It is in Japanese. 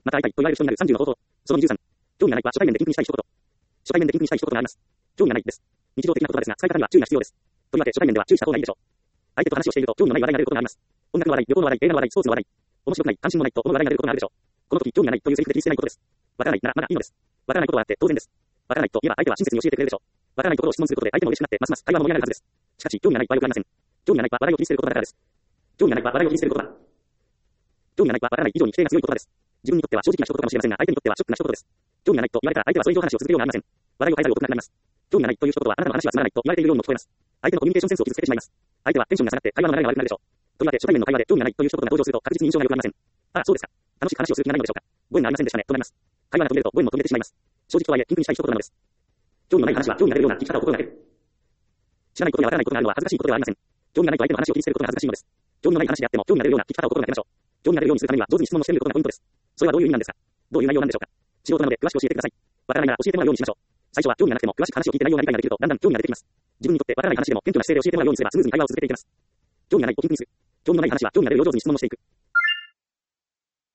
また会いたいと言われる人になる30の方法。その23。興味がないは初対面で緊急したい一言。初対面で緊急したい一言があります。興味がないです。日常的な言葉ですが、使い方には注意が必要です。とりわけ初対面では注意した方がいいでしょう。相手と話をしていると興味のない話題が出ることがあります。音楽の話題、旅行の話題、映画の話題、スポーツの話題。面白くない、関心もないと思う話題が出ることがあるでしょう。この時、興味がないというセリフで気にしてないことです。わからないならまだいいのです。わからないことはあって当然です。わからないと言えば相手は親切に教えてくれるでしょう。わからないことを質問することで相手も嬉しくなってますます会話も盛り上がるはずです。しかし、興味がないはよくありません。興味がないは話題を気にしていることだからです。興味がないは話題を気にしていることだ。興味がないはわからない以上に否定が強い言葉です。自分にとっては正直な一言かもしれませんが、相手にとってはショックな一言です。興味がないと言われたら相手はそれ以上話を続けるようがありません。話題を変えざるを得なくなります。興味がないという一言はあなたの話はつまらないと言われているようにも聞こえます。相手のコミュニケーションセンスを傷つけてしまいます。相手はテンションが下がって会話の流れが悪くなるでしょう。とりわけ初対面の会話で興味がないという一言が登場すると確実に印象が良くなりません。ああ、そうですか。楽しく話をする気がないのでしょうか。ご縁がありませんでしたね、となります。会話が途切れるとご縁も途切れてしまいます。正直とはいえ、緊急にしたい一言なのです。興味のない話は興味が出るような聞き方を心がける。知らないことやわからないことがあるのは恥ずかしいことではありません。興味がないと相手の話を気にすることが恥ずかしいのです。興味のない話であっても興味が出るような聞き方を心がけましょう。興味が出るようにするためには上手に質問をしてみることがポイントです。それはどういう意味なんですか。どういう内容なんでしょうか。素人なので詳しく教えてください。わからないなら教えてもらうようにしましょう。最初は興味がなくても詳しく話を聞いて内容が理解ができるとだんだん興味が出てきます。自分にとってわからない話でも謙虚な姿勢で教えてもらうようにすればスムーズに会話を続けていけます。興味がないをキンキにする。興味のない話は興味が出るよう上手に質問をしていく。